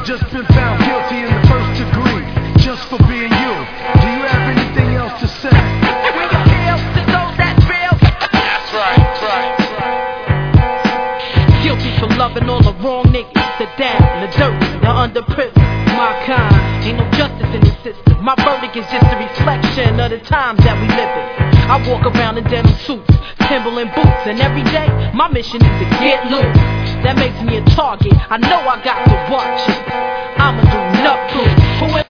just been found guilty in the first degree, just for being you. Do you have anything else to say? We appeal to those that feel. That's right, right. Guilty for loving all the wrong niggas, the down, the dirty, the underprivileged. My kind, ain't no justice in the system. My verdict is just a reflection of the times that we live in. I walk around in denim suits, Timberland boots, and every day my mission is to get loose. That makes me a target. I know I got to watch it. I'ma do nothing.